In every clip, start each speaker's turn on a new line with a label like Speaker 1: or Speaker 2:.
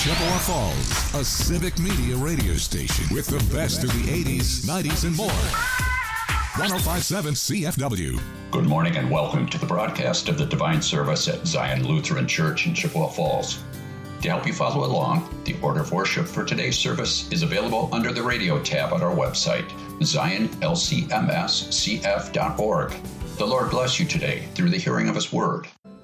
Speaker 1: Chippewa Falls, a civic media radio station with the best of the 80s, 90s, and more. 1057 CFW.
Speaker 2: Good morning and welcome to the broadcast of the Divine Service at Zion Lutheran Church in Chippewa Falls. To help you follow along, the order of worship for today's service is available under the radio tab on our website, zionlcmscf.org. The Lord bless you today through the hearing of His Word.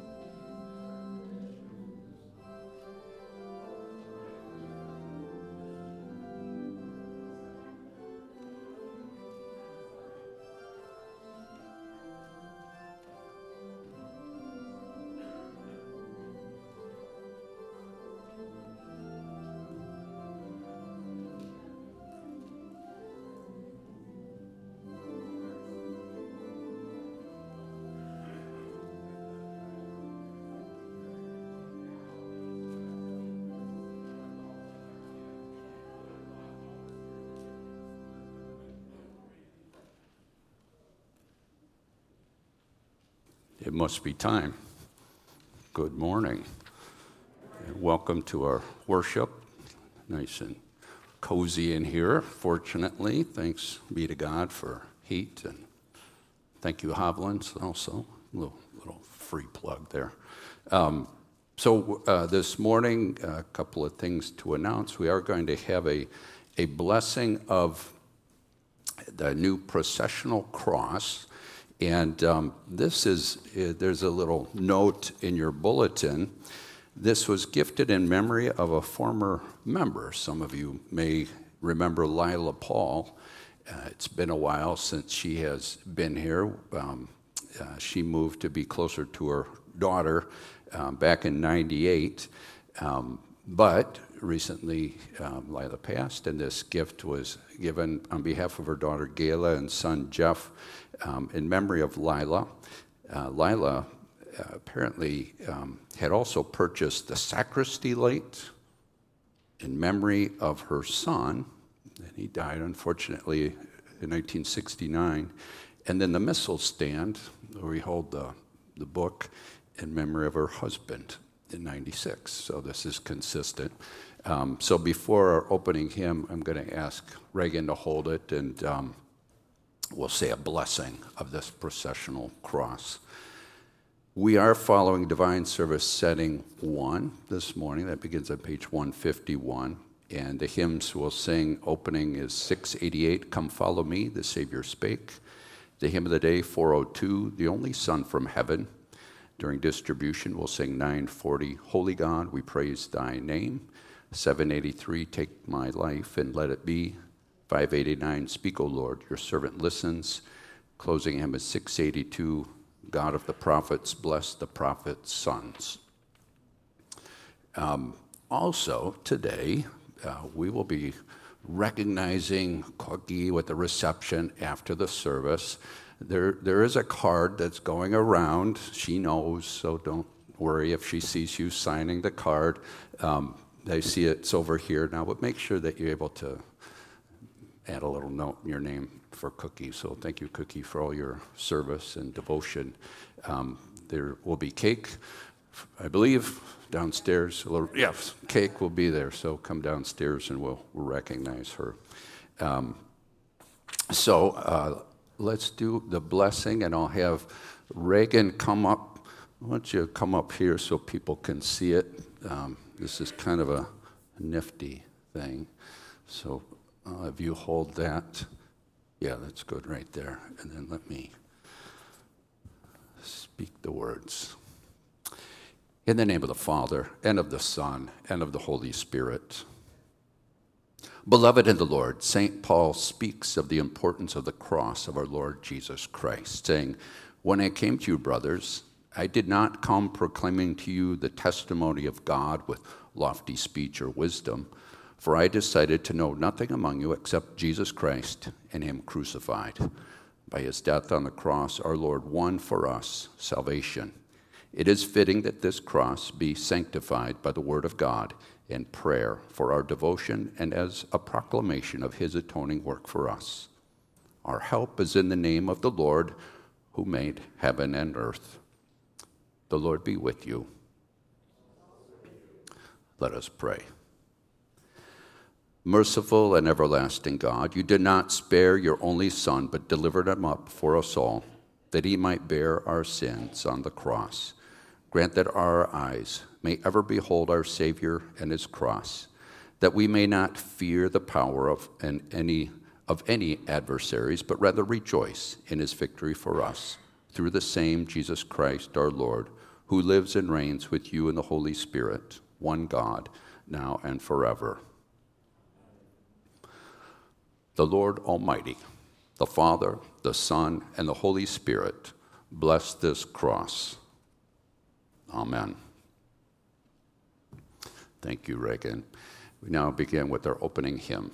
Speaker 3: It must be time. Good morning. And welcome to our worship. Nice and cozy in here, fortunately. Thanks be to God for heat. And thank you, Hovland, also. A little free plug there. So this morning, a couple of things to announce. We are going to have a blessing of the new processional cross. And there's a little note in your bulletin. This was gifted in memory of a former member. Some of you may remember Lila Paul. It's been a while since she has been here. She moved to be closer to her daughter back in '98. But recently, Lila passed, and this gift was given on behalf of her daughter Gayla and son Jeff in memory of Lila. Lila apparently had also purchased the sacristy light in memory of her son, and he died, unfortunately, in 1969. And then the missal stand, where we hold the book, in memory of her husband in '96. So this is consistent. So before our opening hymn, I'm going to ask Reagan to hold it, and we'll say a blessing of this processional cross. We are following Divine Service Setting 1 this morning. That begins on page 151. And the hymns we'll sing, opening is 688, Come Follow Me, the Savior Spake. The hymn of the day, 402, The Only Son from Heaven. During distribution, we'll sing 940, Holy God, we praise thy name. 783, Take my life and let it be. 589, Speak, O Lord, your servant listens. Closing hymn is 682, God of the prophets, bless the prophets' sons. Also, today, we will be recognizing Cookie with the reception after the service. There is a card that's going around. She knows, so don't worry if she sees you signing the card. I see it's over here now, but make sure that you're able to add a little note in your name for Cookie. So thank you, Cookie, for all your service and devotion. There will be cake, I believe, downstairs. Yes, cake will be there. So come downstairs and we'll recognize her. Let's do the blessing, and I'll have Reagan come up. Why don't you come up here so people can see it? This is kind of a nifty thing. So if you hold that, yeah, that's good right there. And then let me speak the words. In the name of the Father, and of the Son, and of the Holy Spirit. Beloved in the Lord, St. Paul speaks of the importance of the cross of our Lord Jesus Christ, saying, When I came to you, brothers, I did not come proclaiming to you the testimony of God with lofty speech or wisdom, for I decided to know nothing among you except Jesus Christ and him crucified. By his death on the cross, our Lord won for us salvation. It is fitting that this cross be sanctified by the word of God and prayer for our devotion and as a proclamation of his atoning work for us. Our help is in the name of the Lord who made heaven and earth. The Lord be with you. Let us pray. Merciful and everlasting God, you did not spare your only Son, but delivered him up for us all, that he might bear our sins on the cross. Grant that our eyes may ever behold our Savior and his cross, that we may not fear the power of any adversaries, but rather rejoice in his victory for us, through the same Jesus Christ our Lord, who lives and reigns with you in the Holy Spirit, one God, now and forever. The Lord Almighty, the Father, the Son, and the Holy Spirit, bless this cross. Amen. Thank you, Reagan. We now begin with our opening hymn.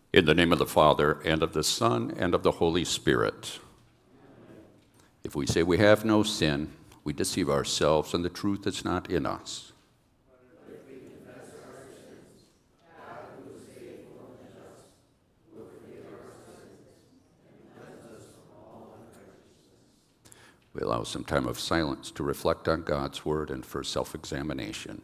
Speaker 3: In the name of the Father, and of the Son, and of the Holy Spirit. If we say we have no sin, we deceive ourselves, and the truth is not in us. We allow some time of silence to reflect on God's word and for self-examination.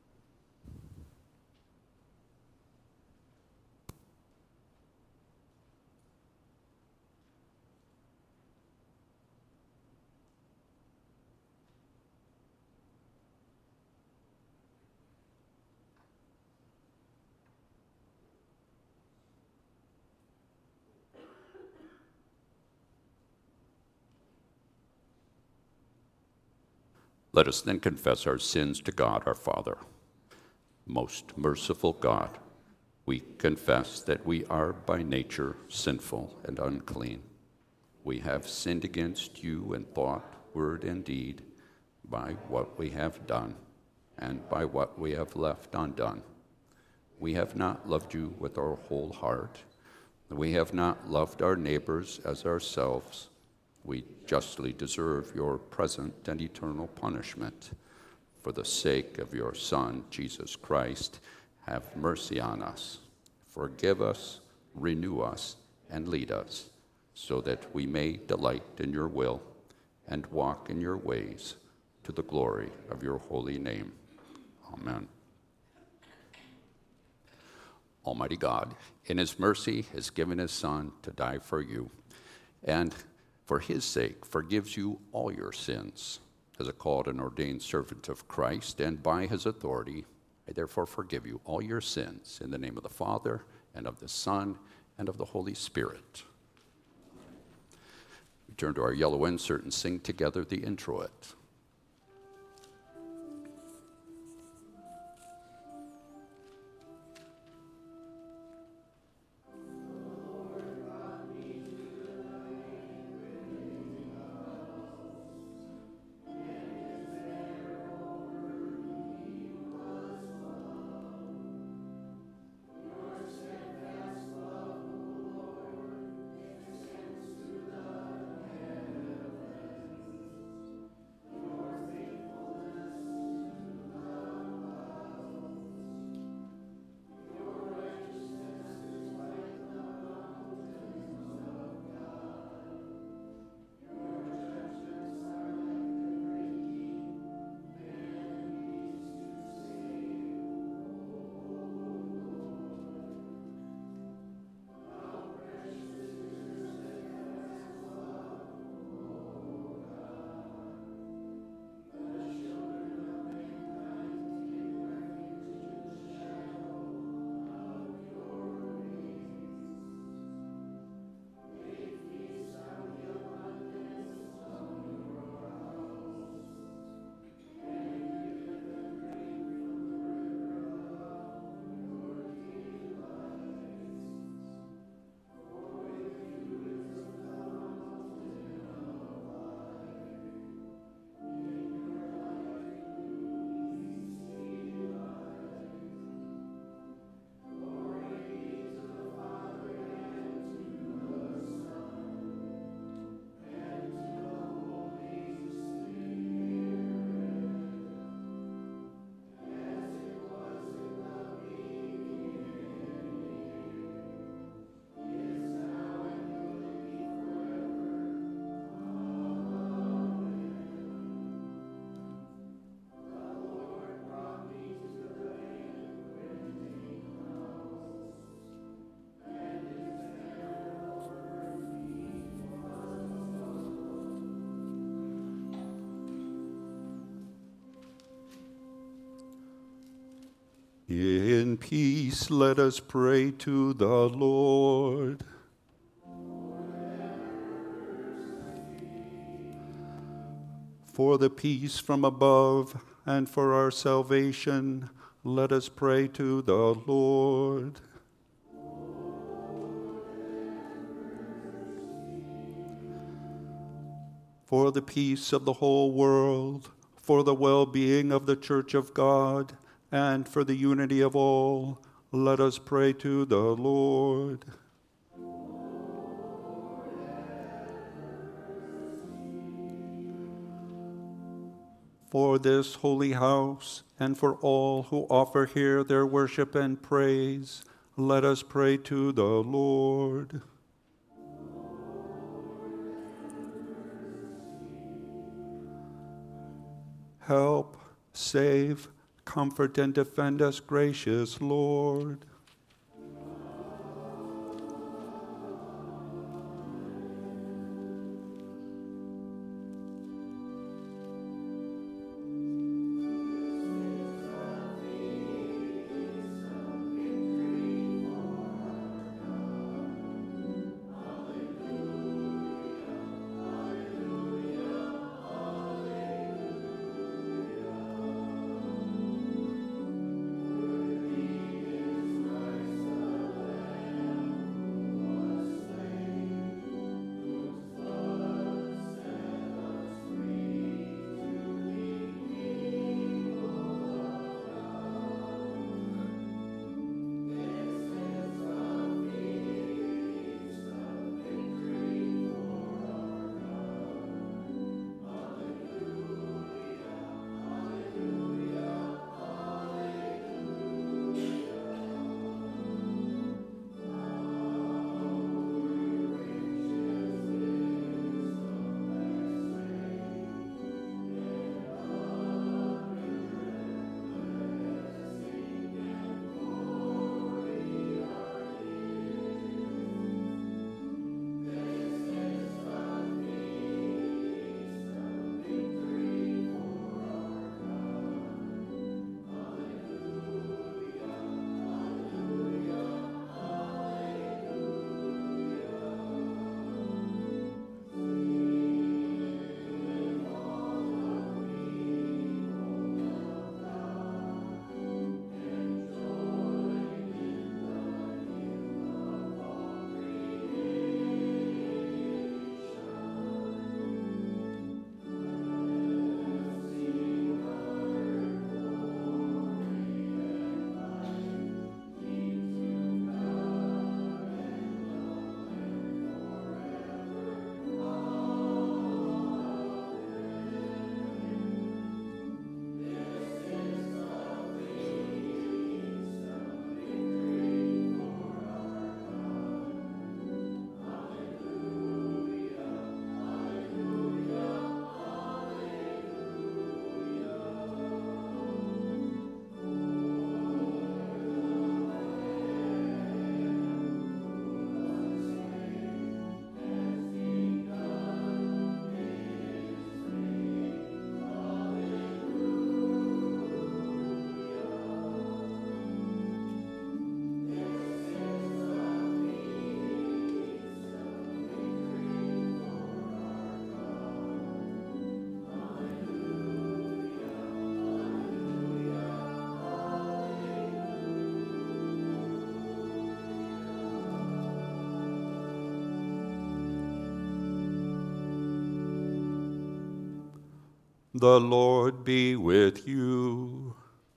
Speaker 3: Let us then confess our sins to God our Father. Most merciful God, we confess that we are by nature sinful and unclean. We have sinned against you in thought, word, and deed, by what we have done and by what we have left undone. We have not loved you with our whole heart. We have not loved our neighbors as ourselves. We justly deserve your present and eternal punishment. For the sake of your Son, Jesus Christ, have mercy on us. Forgive us, renew us, and lead us, so that we may delight in your will and walk in your ways to the glory of your holy name. Amen. Almighty God, in his mercy, has given his Son to die for you, and for his sake forgives you all your sins. As a called and ordained servant of Christ, and by his authority, I therefore forgive you all your sins in the name of the Father, and of the Son, and of the Holy Spirit. We turn to our yellow insert and sing together the introit. In peace, let us pray to the Lord. For the peace from above and for our salvation, let us pray to the Lord. For the peace of the whole world, for the well-being of the Church of God, and for the unity of all,
Speaker 4: Let us pray to the Lord. For this holy house, and for all who offer here their worship and praise, let us pray to the Lord. Help, save, comfort, and defend us, gracious Lord. The Lord be with you.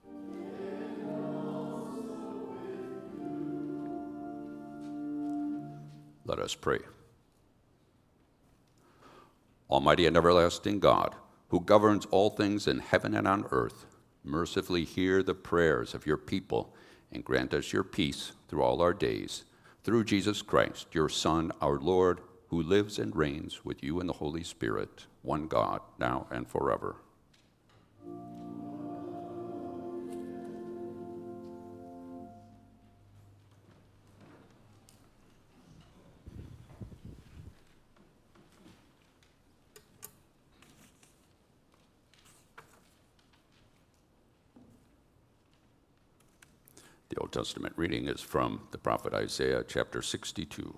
Speaker 3: Let us pray. Almighty and everlasting God, who governs all things in heaven and on earth, mercifully hear the prayers of your people and grant us your peace through all our days, through Jesus Christ, your Son, our Lord, who lives and reigns with you in the Holy Spirit, one God, now and forever. The Old Testament reading is from the prophet Isaiah, chapter 62.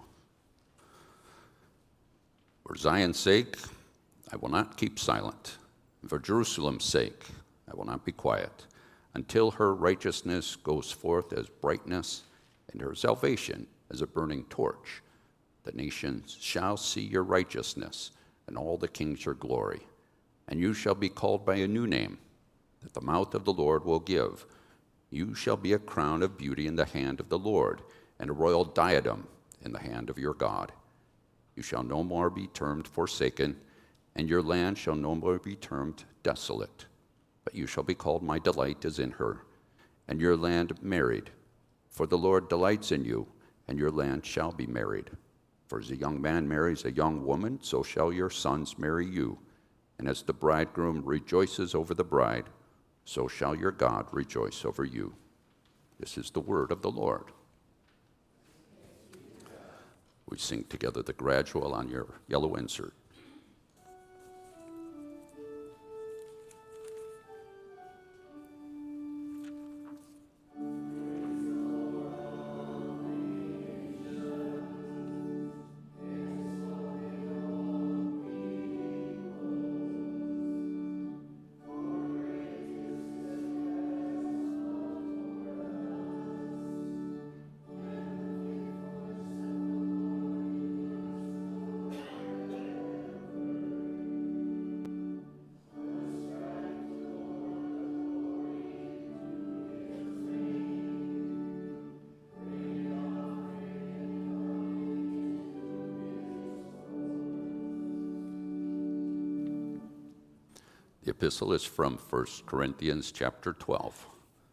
Speaker 3: For Zion's sake, I will not keep silent. And for Jerusalem's sake, I will not be quiet, until her righteousness goes forth as brightness, and her salvation as a burning torch. The nations shall see your righteousness, and all the kings your glory. And you shall be called by a new name, that the mouth of the Lord will give. You shall be a crown of beauty in the hand of the Lord, and a royal diadem in the hand of your God. You shall no more be termed forsaken, and your land shall no more be termed desolate. But you shall be called, my delight is in her, and your land married. For the Lord delights in you, and your land shall be married. For as a young man marries a young woman, so shall your sons marry you. And as the bridegroom rejoices over the bride, so shall your God rejoice over you. This is the word of the Lord. We sing together the gradual on your yellow insert. The epistle is from 1 Corinthians chapter 12.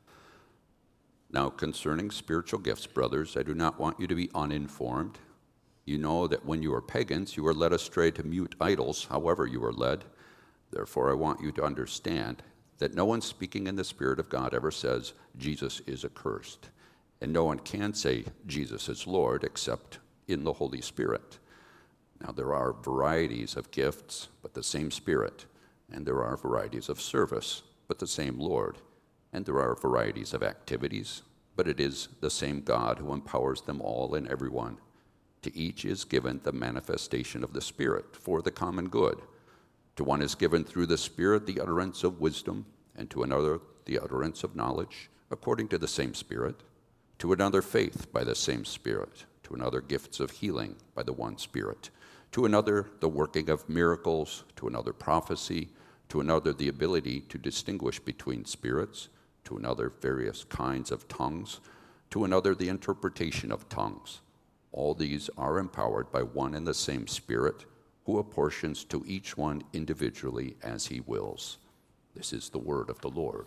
Speaker 3: Now concerning spiritual gifts, brothers, I do not want you to be uninformed. You know that when you were pagans, you were led astray to mute idols, however you were led. Therefore I want you to understand that no one speaking in the Spirit of God ever says, Jesus is accursed. And no one can say, Jesus is Lord, except in the Holy Spirit. Now there are varieties of gifts, but the same Spirit. And there are varieties of service, but the same Lord. And there are varieties of activities, but it is the same God who empowers them all and everyone. To each is given the manifestation of the Spirit for the common good. To one is given through the Spirit the utterance of wisdom, and to another the utterance of knowledge, according to the same Spirit. To another faith by the same Spirit. To another gifts of healing by the one Spirit. To another the working of miracles. To another prophecy. To another the ability to distinguish between spirits. To another various kinds of tongues. To another the interpretation of tongues. All these are empowered by one and the same Spirit, who apportions to each one individually as he wills. This is the word of the Lord.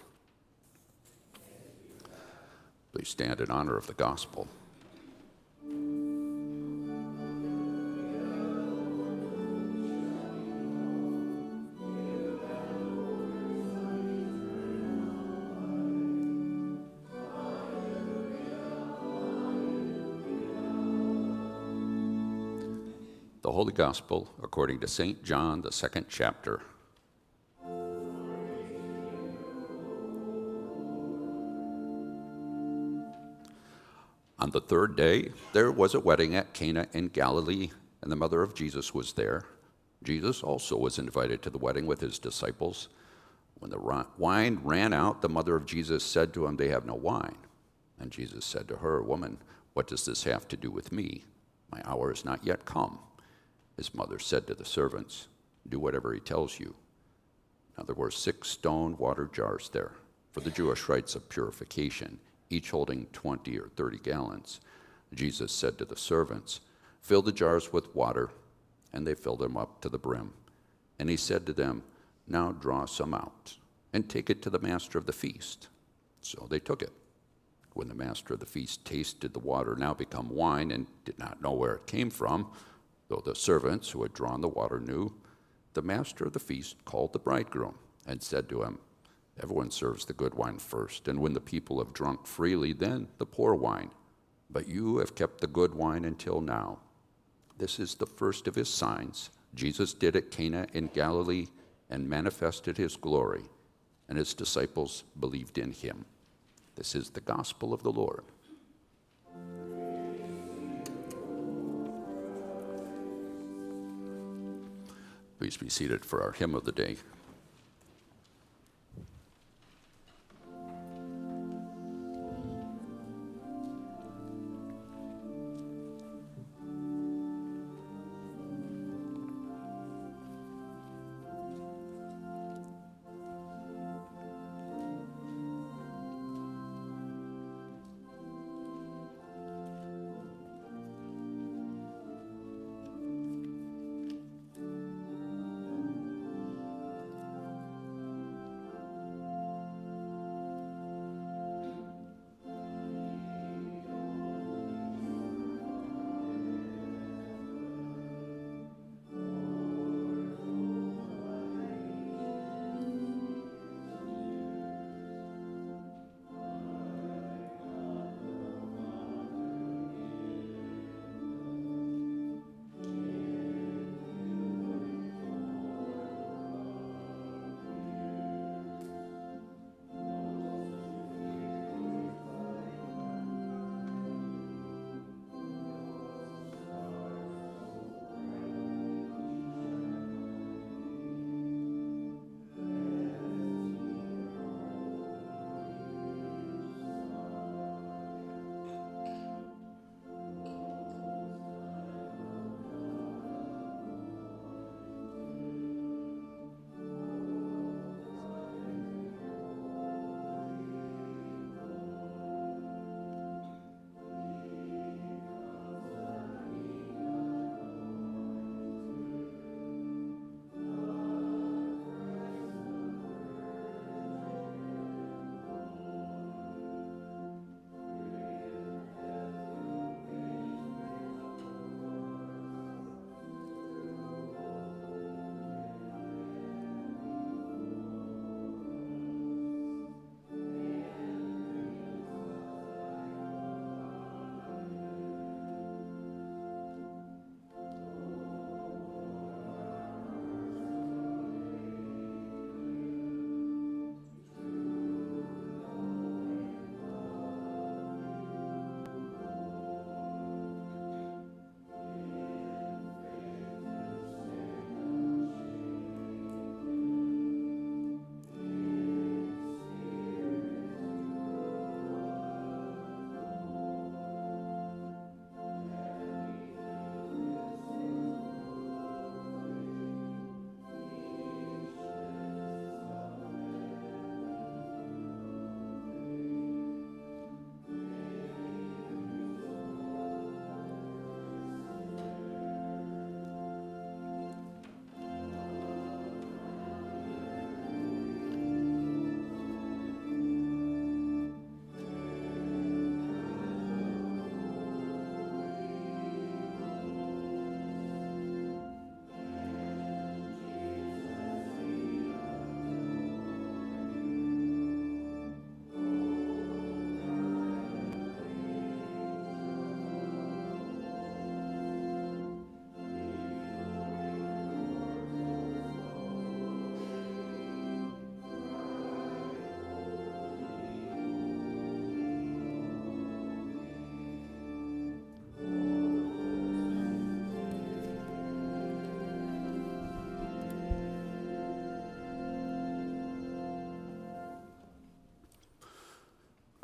Speaker 3: Please stand in honor of the gospel. The Holy Gospel according to St. John, the 2nd chapter. On the 3rd day, there was a wedding at Cana in Galilee, and the mother of Jesus was there. Jesus also was invited to the wedding with his disciples. When the wine ran out, the mother of Jesus said to him, "They have no wine." And Jesus said to her, "Woman, what does this have to do with me? My hour is not yet come." His mother said to the servants, "Do whatever he tells you." Now there were 6 stone water jars there for the Jewish rites of purification, each holding 20 or 30 gallons. Jesus said to the servants, "Fill the jars with water," and they filled them up to the brim. And he said to them, "Now draw some out, and take it to the master of the feast." So they took it. When the master of the feast tasted the water now become wine and did not know where it came from, though the servants who had drawn the water knew, the master of the feast called the bridegroom and said to him, "Everyone serves the good wine first, and when the people have drunk freely, then the poor wine. But you have kept the good wine until now." This is the first of his signs Jesus did at Cana in Galilee and manifested his glory, and his disciples believed in him. This is the gospel of the Lord. Please be seated for our hymn of the day.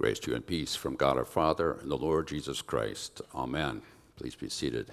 Speaker 3: Grace to you and peace from God our Father and the Lord Jesus Christ. Amen. Please be seated.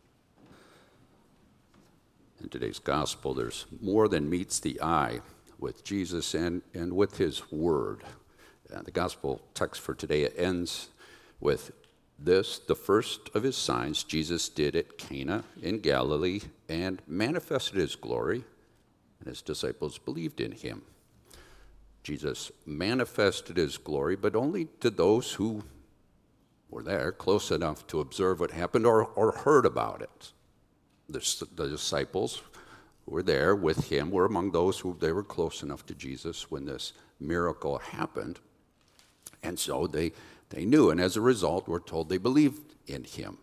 Speaker 3: In today's gospel, there's more than meets the eye with Jesus and with his word. The gospel text for today ends with this: the first of his signs Jesus did at Cana in Galilee and manifested his glory, and his disciples believed in him. Jesus manifested his glory, but only to those who were there close enough to observe what happened or heard about it. The disciples who were there with him were among those who they were close enough to Jesus when this miracle happened. And so they knew, and as a result, we're told they believed in him.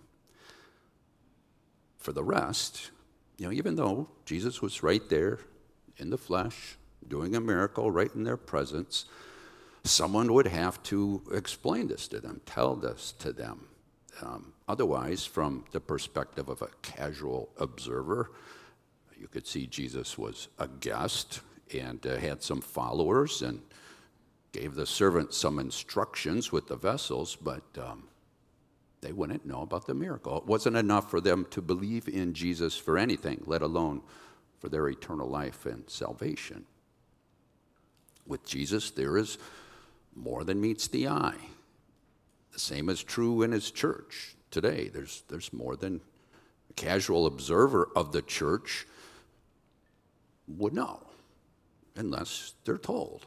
Speaker 3: For the rest, even though Jesus was right there in the flesh, doing a miracle right in their presence, someone would have to explain this to them, tell this to them. Otherwise, from the perspective of a casual observer, you could see Jesus was a guest and had some followers and gave the servants some instructions with the vessels, but they wouldn't know about the miracle. It wasn't enough for them to believe in Jesus for anything, let alone for their eternal life and salvation. With Jesus, there is more than meets the eye. The same is true in his church today. There's more than a casual observer of the church would know, unless they're told.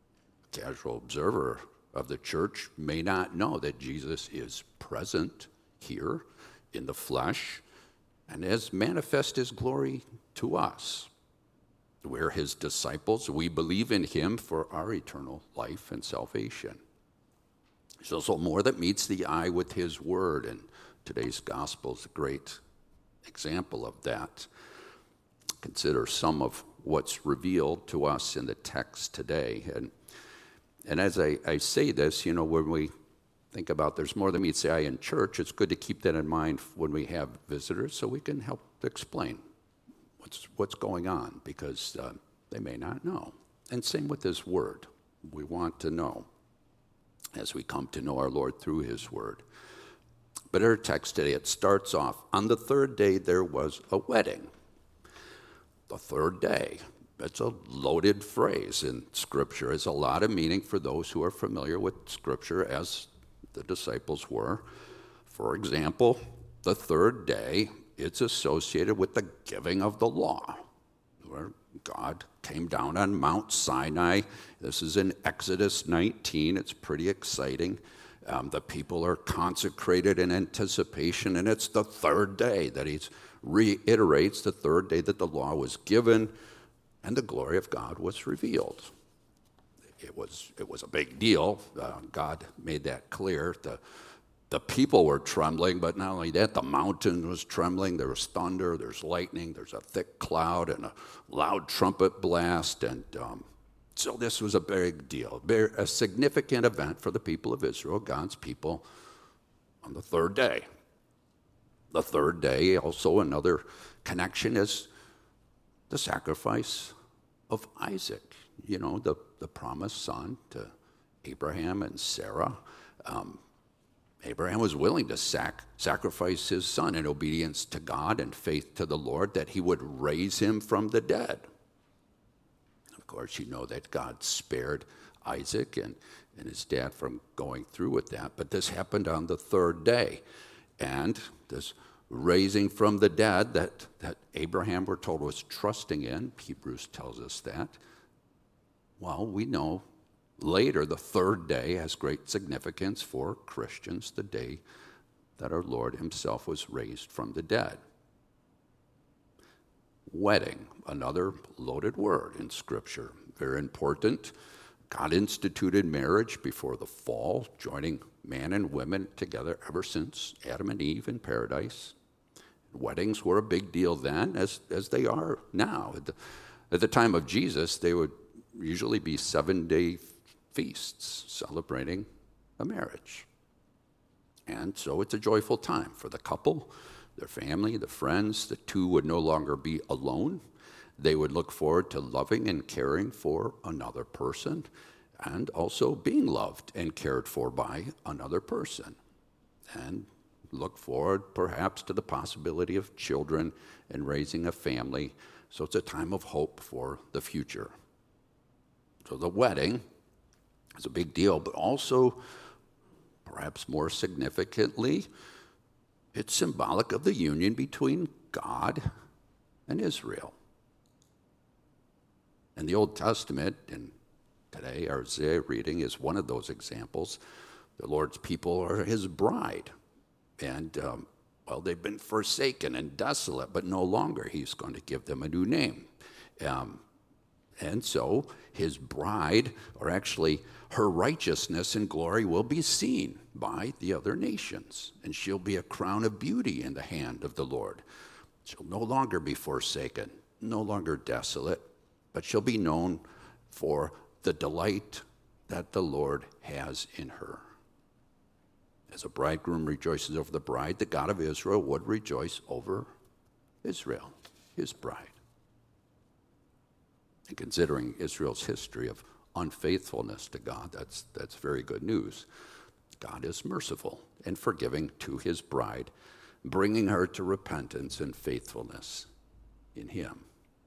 Speaker 3: A casual observer of the church may not know that Jesus is present here in the flesh and has manifest his glory to us. We're his disciples. We believe in him for our eternal life and salvation. There's also more that meets the eye with his word, and today's gospel is a great example of that. Consider some of what's revealed to us in the text today. And as I say this, when we think about there's more than meets the eye in church, it's good to keep that in mind when we have visitors so we can help explain what's going on, because they may not know. And same with his word. We want to know as we come to know our Lord through his word. But our text today, it starts off, on the third day there was a wedding. The third day. It's a loaded phrase in Scripture. It's a lot of meaning for those who are familiar with Scripture, as the disciples were. For example, the third day, it's associated with the giving of the law, where God came down on Mount Sinai. This is in Exodus 19. It's pretty exciting. The people are consecrated in anticipation, and it's the third day that he reiterates, the third day that the law was given and the glory of God was revealed. It was a big deal. God made that clear. The people were trembling, but not only that, the mountain was trembling. There was thunder, there's lightning, there's a thick cloud, and a loud trumpet blast. And so this was a big deal, a significant event for the people of Israel, God's people, on the third day. The third day, also another connection is the sacrifice of Isaac, the promised son to Abraham and Sarah. Abraham was willing to sacrifice his son in obedience to God and faith to the Lord, that he would raise him from the dead. Of course, you know that God spared Isaac and his dad from going through with that, but this happened on the third day. And this raising from the dead that Abraham, we're told, was trusting in, Hebrews tells us that. Well, we know later, the third day has great significance for Christians, the day that our Lord himself was raised from the dead. Wedding, another loaded word in Scripture, very important. God instituted marriage before the fall, joining man and women together ever since Adam and Eve in paradise. Weddings were a big deal then, as they are now. At the time of Jesus, they would usually be 7-day feasts celebrating a marriage. And so it's a joyful time for the couple, their family, the friends. The two would no longer be alone. They would look forward to loving and caring for another person. and also being loved and cared for by another person, and look forward perhaps to the possibility of children and raising a family. So it's a time of hope for the future. So the wedding is a big deal, but also, perhaps more significantly, it's symbolic of the union between God and Israel. In the Old Testament, and today our Isaiah reading is one of those examples, the Lord's people are his bride. And, they've been forsaken and desolate, but no longer. He's going to give them a new name. And so his bride, or actually her righteousness and glory, will be seen by the other nations. And she'll be a crown of beauty in the hand of the Lord. She'll no longer be forsaken, no longer desolate, but she'll be known for the delight that the Lord has in her. As a bridegroom rejoices over the bride, the God of Israel would rejoice over Israel, his bride. And considering Israel's history of unfaithfulness to God, that's very good news. God is merciful and forgiving to his bride, bringing her to repentance and faithfulness in him.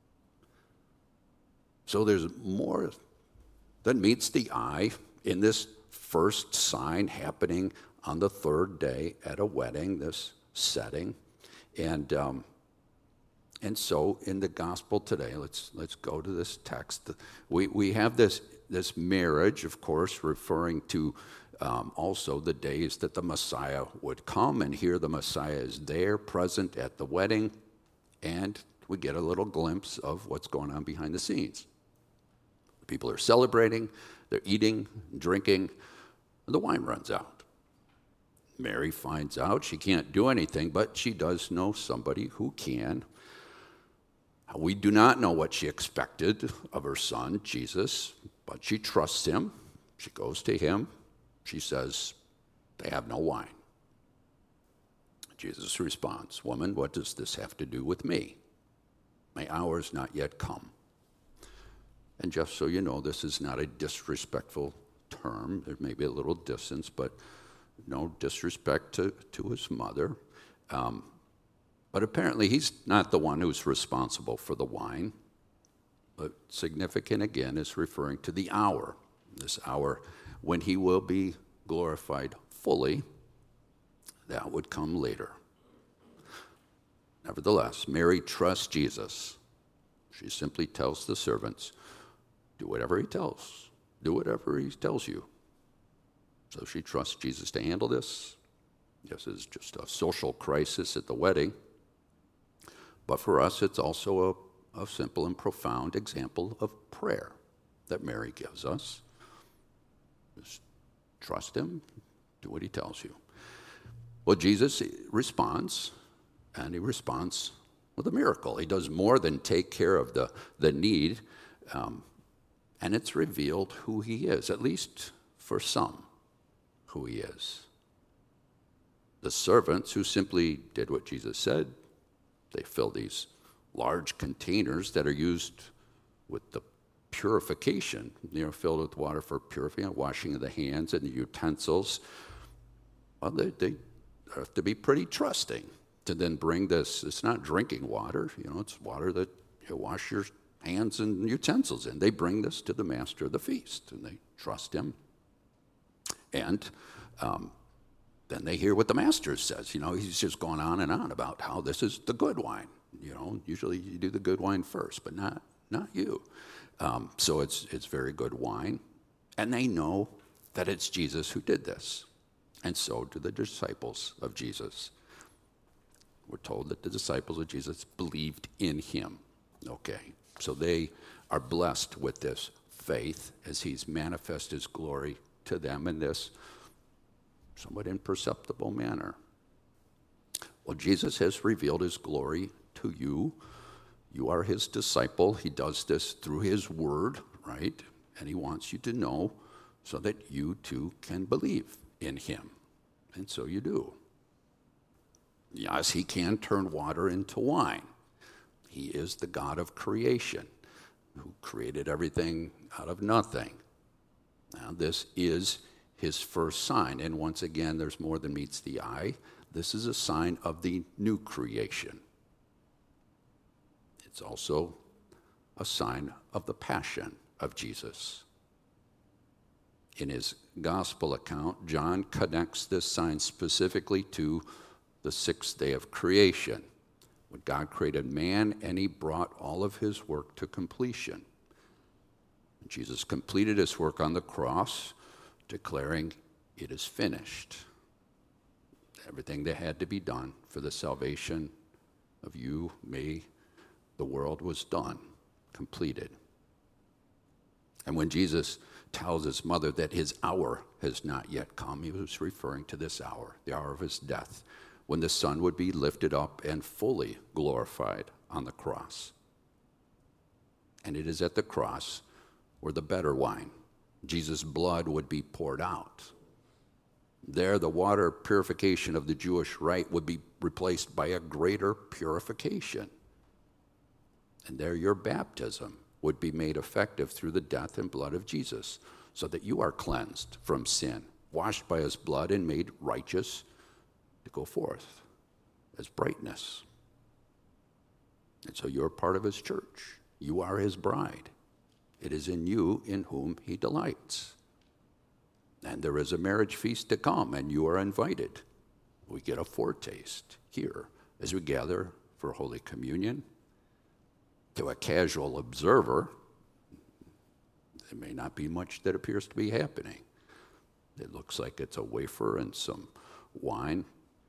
Speaker 3: So there's more than meets the eye in this first sign happening on the third day at a wedding, this setting. And so in the gospel today, let's go to this text. We have this marriage, of course, referring to also the days that the Messiah would come. And here the Messiah is there, present at the wedding. And we get a little glimpse of what's going on behind the scenes. The people are celebrating, they're eating, drinking, and the wine runs out. Mary finds out she can't do anything, but she does know somebody who can. We do not know what she expected of her son, Jesus, but she trusts him. She goes to him. She says, "They have no wine." Jesus responds, "Woman, what does this have to do with me? My hour is not yet come." And just so you know, this is not a disrespectful term. There may be a little distance, but no disrespect to his mother. But apparently he's not the one who's responsible for the wine. But significant, again, is referring to the hour, this hour when he will be glorified fully. That would come later. Nevertheless, Mary trusts Jesus. She simply tells the servants, do whatever he tells. Do whatever he tells you. So she trusts Jesus to handle this. This is just a social crisis at the wedding. But for us, it's also a simple and profound example of prayer that Mary gives us. Just trust him, do what he tells you. Well, Jesus responds, and he responds with a miracle. He does more than take care of the need, and it's revealed who he is, at least for some, who he is. The servants who simply did what Jesus said, they fill these large containers that are used with the purification, filled with water for purification, washing of the hands and the utensils. Well, they have to be pretty trusting to then bring this. It's not drinking water, it's water that you wash your hands and utensils in. They bring this to the master of the feast, and they trust him. And then they hear what the master says. He's just going on and on about how this is the good wine. Usually you do the good wine first, but not you. So it's very good wine. And they know that it's Jesus who did this. And so do the disciples of Jesus. We're told that the disciples of Jesus believed in him. Okay, so they are blessed with this faith as he's manifest his glory to them in this somewhat imperceptible manner. Well, Jesus has revealed his glory to you. You are his disciple. He does this through his word, right? And he wants you to know so that you too can believe in him. And so you do. Yes, he can turn water into wine. He is the God of creation who created everything out of nothing. Now, this is his first sign. And once again, there's more than meets the eye. This is a sign of the new creation. It's also a sign of the passion of Jesus. In his gospel account, John connects this sign specifically to the sixth day of creation, when God created man and he brought all of his work to completion. Jesus completed his work on the cross, declaring, "It is finished." Everything that had to be done for the salvation of you, me, the world was done, completed. And when Jesus tells his mother that his hour has not yet come, he was referring to this hour, the hour of his death, when the Son would be lifted up and fully glorified on the cross. And it is at the cross where the better wine, Jesus' blood, would be poured out. There, the water purification of the Jewish rite would be replaced by a greater purification. And there, your baptism would be made effective through the death and blood of Jesus, so that you are cleansed from sin, washed by his blood, and made righteous to go forth as brightness. And so you're part of his church. You are his bride. It is in you in whom he delights. And there is a marriage feast to come, and you are invited. We get a foretaste here as we gather for Holy Communion. To a casual observer, there may not be much that appears to be happening. It looks like it's a wafer and some wine.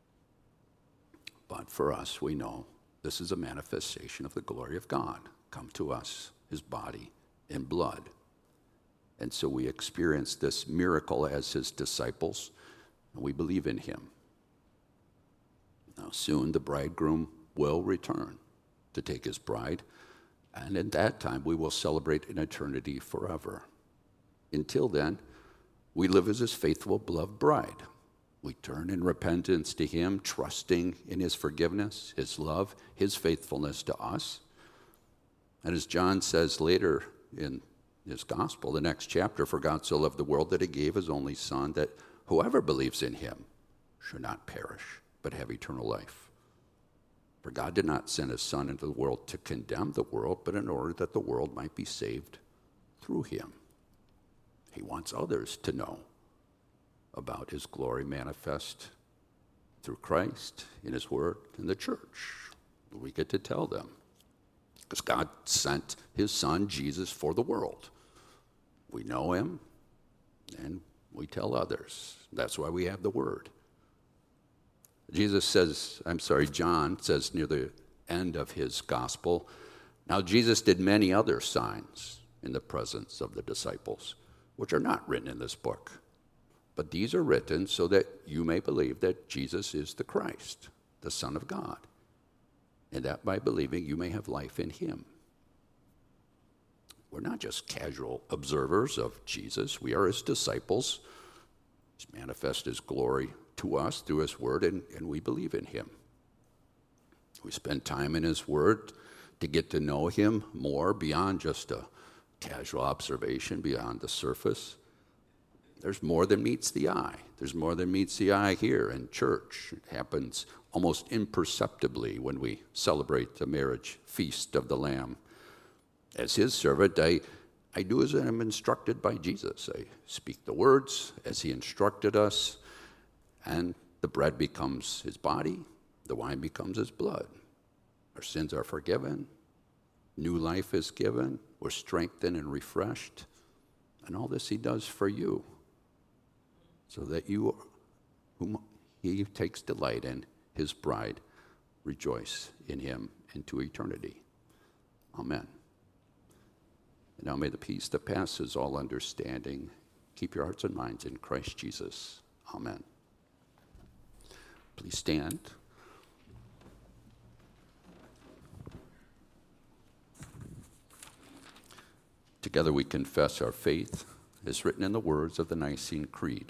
Speaker 3: But for us, we know this is a manifestation of the glory of God come to us, his body and blood. And so we experience this miracle as his disciples, and we believe in him. Now soon the bridegroom will return to take his bride, and at that time we will celebrate in eternity forever. Until then, we live as his faithful, beloved bride. We turn in repentance to him, trusting in his forgiveness, his love, his faithfulness to us. And as John says later in his gospel, the next chapter, "For God so loved the world that he gave his only Son, that whoever believes in him should not perish, but have eternal life. For God did not send his Son into the world to condemn the world, but in order that the world might be saved through him." He wants others to know about his glory manifest through Christ, in his word, in the church. We get to tell them, because God sent his Son, Jesus, for the world. We know him, and we tell others. That's why we have the word. John says near the end of his gospel, "Now Jesus did many other signs in the presence of the disciples, which are not written in this book. But these are written so that you may believe that Jesus is the Christ, the Son of God, and that by believing you may have life in him." We're not just casual observers of Jesus. We are his disciples. He's manifest his glory to us through his word, and we believe in him. We spend time in his word to get to know him more beyond just a casual observation, beyond the surface. There's more than meets the eye. There's more than meets the eye here in church. It happens almost imperceptibly when we celebrate the marriage feast of the Lamb. As his servant, I do as I am instructed by Jesus. I speak the words as he instructed us, and the bread becomes his body, the wine becomes his blood. Our sins are forgiven, new life is given, we're strengthened and refreshed, and all this he does for you, so that you, whom he takes delight in, his bride, rejoice in him into eternity. Amen. And now may the peace that passes all understanding keep your hearts and minds in Christ Jesus. Amen. Please stand. Together we confess our faith as written in the words of the Nicene Creed.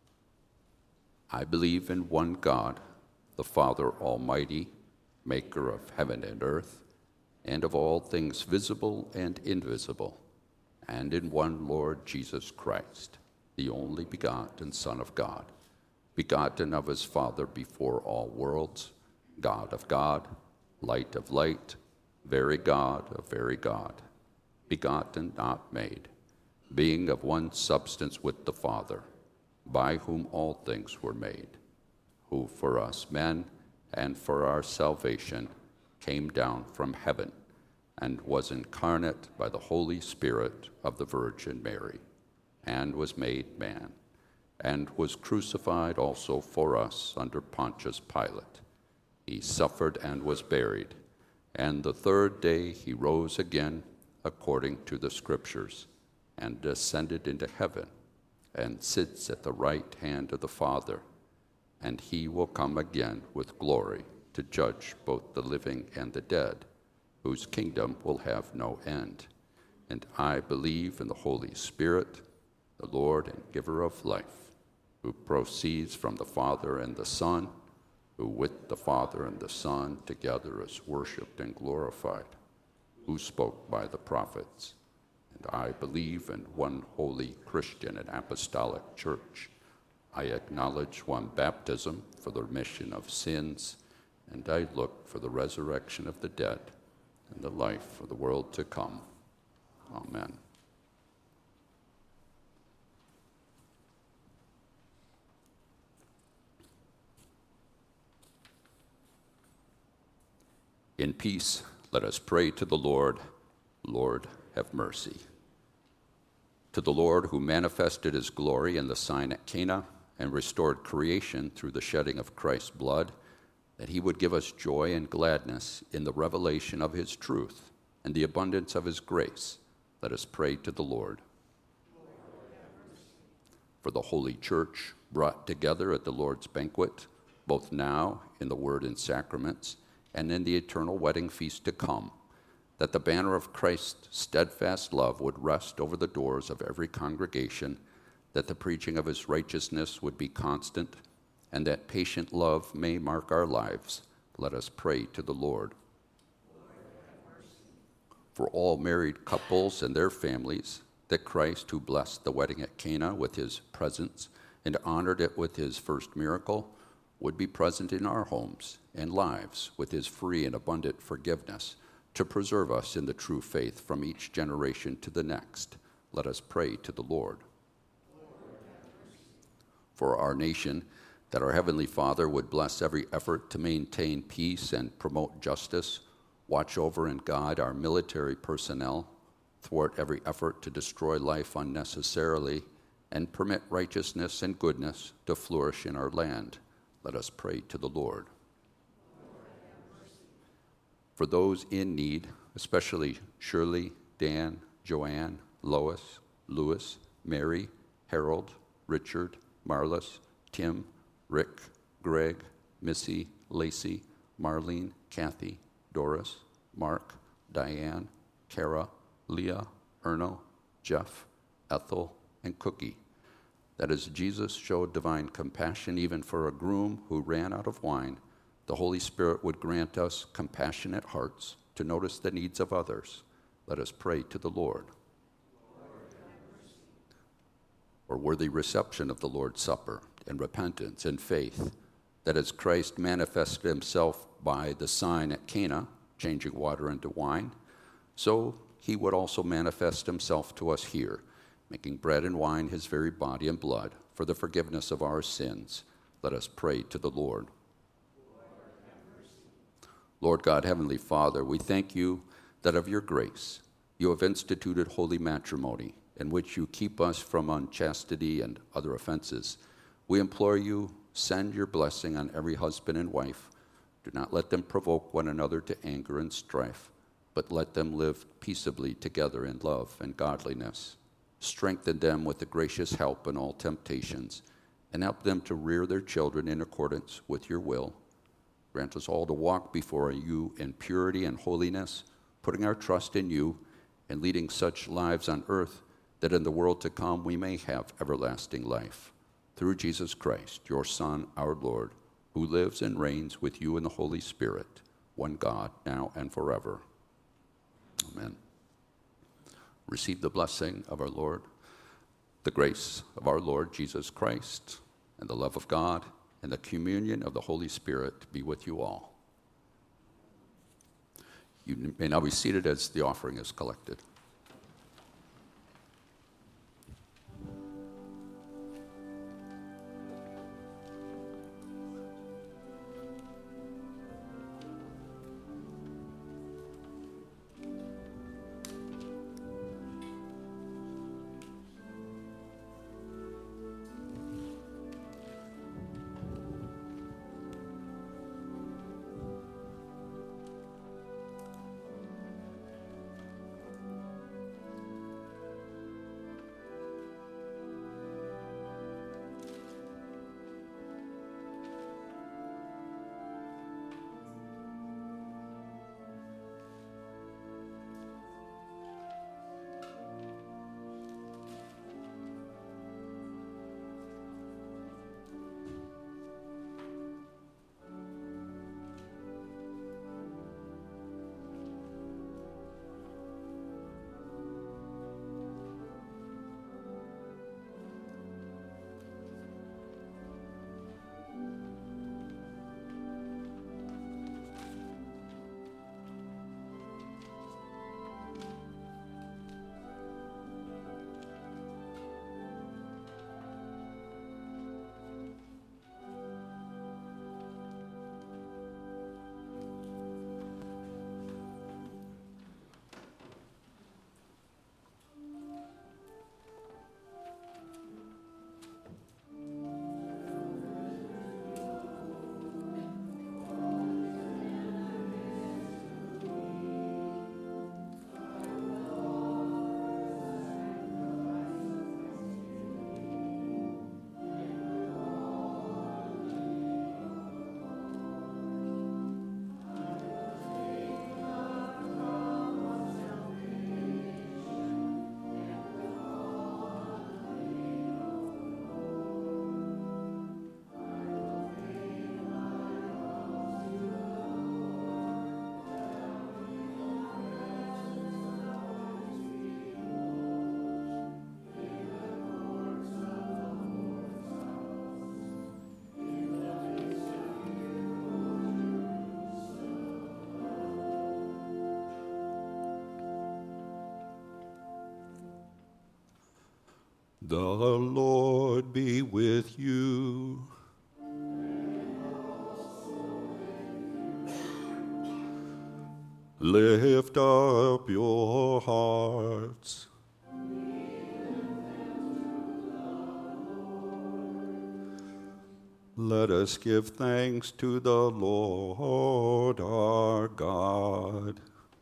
Speaker 3: I believe in one God, the Father Almighty, maker of heaven and earth, and of all things visible and invisible, and in one Lord Jesus Christ, the only begotten Son of God, begotten of his Father before all worlds, God of God, light of light, very God of very God, begotten, not made, being of one substance with the Father, by whom all things were made, who for us men and for our salvation came down from heaven and was incarnate by the Holy Spirit of the Virgin Mary, and was made man, and was crucified also for us under Pontius Pilate. He suffered and was buried, and the third day he rose again according to the Scriptures, and ascended into heaven, and sits at the right hand of the Father, and he will come again with glory to judge both the living and the dead, whose kingdom will have no end. And I believe in the Holy Spirit, the Lord and giver of life, who proceeds from the Father and the Son, who with the Father and the Son together is worshipped and glorified, who spoke by the prophets. And I believe in one holy Christian and apostolic church. I acknowledge one baptism for the remission of sins, and I look for the resurrection of the dead and the life of the world to come. Amen. In peace, let us pray to the Lord. Lord, have mercy. To the Lord who manifested his glory in the sign at Cana and restored creation through the shedding of Christ's blood, that he would give us joy and gladness in the revelation of his truth and the abundance of his grace, let us pray to the Lord. For the Holy Church, brought together at the Lord's banquet, both now in the word and sacraments, and in the eternal wedding feast to come, that the banner of Christ's steadfast love would rest over the doors of every congregation, that the preaching of his righteousness would be constant, and that patient love may mark our lives, let us pray to the Lord. For all married couples and their families, that Christ, who blessed the wedding at Cana with his presence and honored it with his first miracle, would be present in our homes and lives with his free and abundant forgiveness to preserve us in the true faith from each generation to the next. Let us pray to the Lord. For our nation, that our Heavenly Father would bless every effort to maintain peace and promote justice, watch over and guide our military personnel, thwart every effort to destroy life unnecessarily, and permit righteousness and goodness to flourish in our land. Let us pray to the Lord. For those in need, especially Shirley, Dan, Joanne, Lois, Louis, Mary, Harold, Richard, Marlis, Tim, Rick, Greg, Missy, Lacey, Marlene, Kathy, Doris, Mark, Diane, Kara, Leah, Erno, Jeff, Ethel, and Cookie. That as Jesus showed divine compassion even for a groom who ran out of wine, the Holy Spirit would grant us compassionate hearts to notice the needs of others. Let us pray to the Lord. For worthy reception of the Lord's Supper and repentance and faith, that as Christ manifested himself by the sign at Cana, changing water into wine, so he would also manifest himself to us here, making bread and wine his very body and blood for the forgiveness of our sins. Let us pray to the Lord. Lord God, Heavenly Father, we thank you that of your grace you have instituted holy matrimony, in which you keep us from unchastity and other offenses. We implore you, send your blessing on every husband and wife. Do not let them provoke one another to anger and strife, but let them live peaceably together in love and godliness. Strengthen them with the gracious help in all temptations, and help them to rear their children in accordance with your will. Grant us all to walk before you in purity and holiness, putting our trust in you and leading such lives on earth that in the world to come we may have everlasting life. Through Jesus Christ, your Son, our Lord, who lives and reigns with you in the Holy Spirit, one God, now and forever. Amen. receive the blessing of our Lord, the grace of our Lord Jesus Christ, and the love of God, and the communion of the Holy Spirit be with you all. You may now be seated as the offering is collected. The Lord be with you. Lift up your hearts. Let us give thanks to the Lord our God.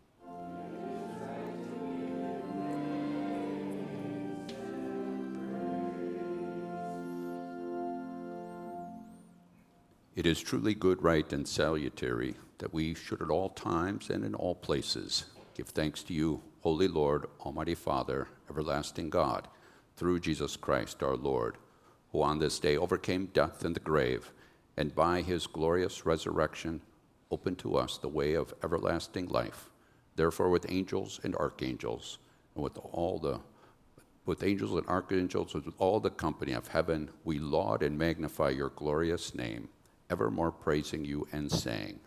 Speaker 3: It is truly good, right, and salutary that we should at all times and in all places give thanks to you, Holy Lord, Almighty Father, everlasting God, through Jesus Christ our Lord, who on this day overcame death and the grave, and by his glorious resurrection opened to us the way of everlasting life. Therefore, with angels and archangels, and with angels and archangels, with all the company of heaven, we laud and magnify your glorious name, evermore praising you and saying,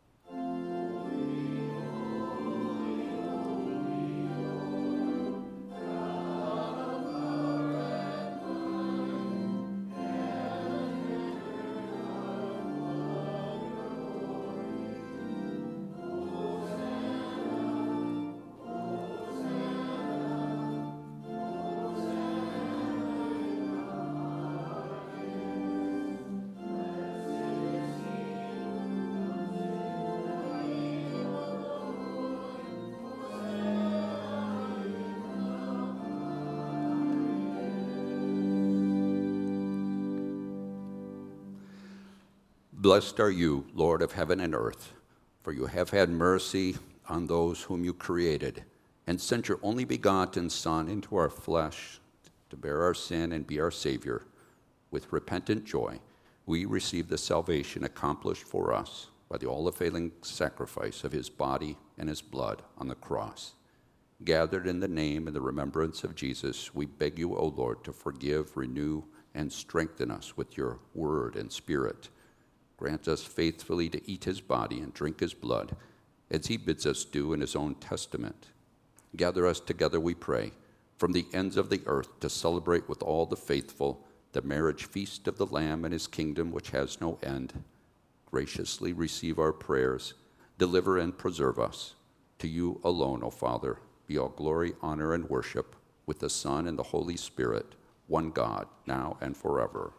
Speaker 3: Blessed are you, Lord of heaven and earth, for you have had mercy on those whom you created, and sent your only begotten Son into our flesh to bear our sin and be our Savior. With repentant joy, we receive the salvation accomplished for us by the all-availing sacrifice of his body and his blood on the cross. gathered in the name and the remembrance of Jesus, we beg you, O Lord, to forgive, renew, and strengthen us with your word and spirit. Grant us faithfully to eat his body and drink his blood, as he bids us do in his own testament. Gather us together, we pray, from the ends of the earth to celebrate with all the faithful the marriage feast of the Lamb and his kingdom which has no end. Graciously receive our prayers, deliver and preserve us. To you alone, O Father, be all glory, honor, and worship, with the Son and the Holy Spirit, one God, now and forever.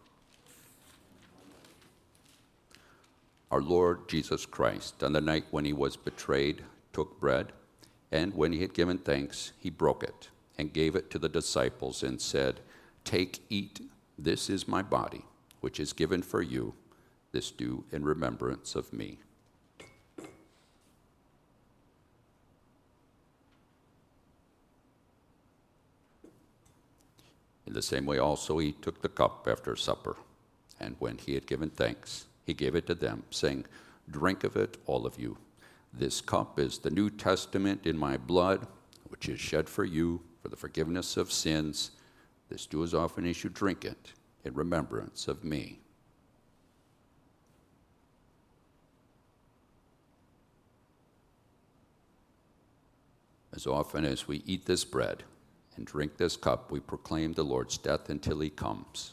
Speaker 3: Our Lord Jesus Christ, on the night when he was betrayed, took bread, and when he had given thanks, he broke it and gave it to the disciples and said, "Take, eat, this is my body, which is given for you. This do in remembrance of me." In the same way also he took the cup after supper, and when he had given thanks, he gave it to them, saying, "Drink of it, all of you. This cup is the New Testament in my blood, which is shed for you for the forgiveness of sins. This do as often as you drink it in remembrance of me." As often as we eat this bread and drink this cup, we proclaim the Lord's death until he comes.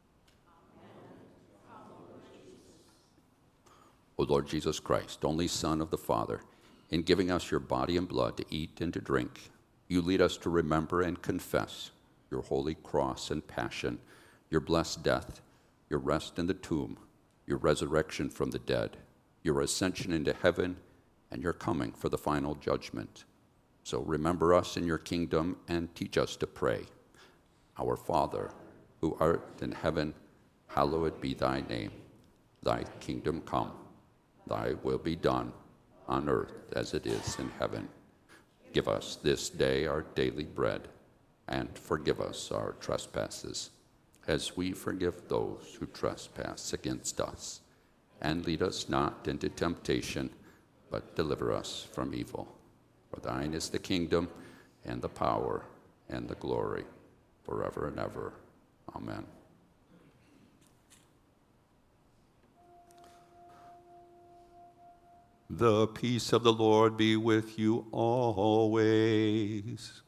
Speaker 3: O Lord Jesus Christ, only Son of the Father, in giving us your body and blood to eat and to drink, you lead us to remember and confess your holy cross and passion, your blessed death, your rest in the tomb, your resurrection from the dead, your ascension into heaven, and your coming for the final judgment. So remember us in your kingdom and teach us to pray. Our Father, who art in heaven, hallowed be thy name. Thy kingdom come. Thy will be done on earth as it is in heaven. Give us this day our daily bread, and forgive us our trespasses, as we forgive those who trespass against us. And lead us not into temptation, but deliver us from evil. For thine is the kingdom, and the power, and the glory, forever and ever. Amen.
Speaker 4: The peace of the Lord be with you always.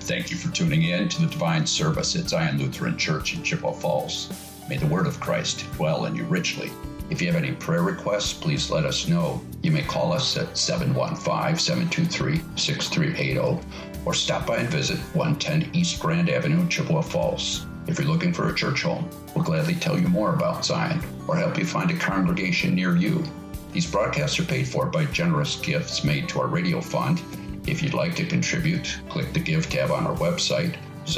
Speaker 2: Thank you for tuning in to the Divine Service at Zion Lutheran Church in Chippewa Falls. May the word of Christ dwell in you richly. If you have any prayer requests, please let us know. You may call us at 715-723-6380 or stop by and visit 110 East Grand Avenue in Chippewa Falls. If you're looking for a church home, we'll gladly tell you more about Zion or help you find a congregation near you. These broadcasts are paid for by generous gifts made to our radio fund. If you'd like to contribute, click the Give tab on our website,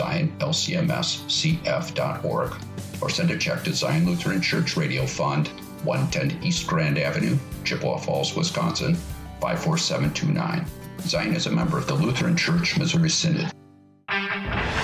Speaker 2: zionlcmscf.org, or send a check to Zion Lutheran Church Radio Fund, 110 East Grand Avenue, Chippewa Falls, Wisconsin, 54729. Zion is a member of the Lutheran Church Missouri Synod.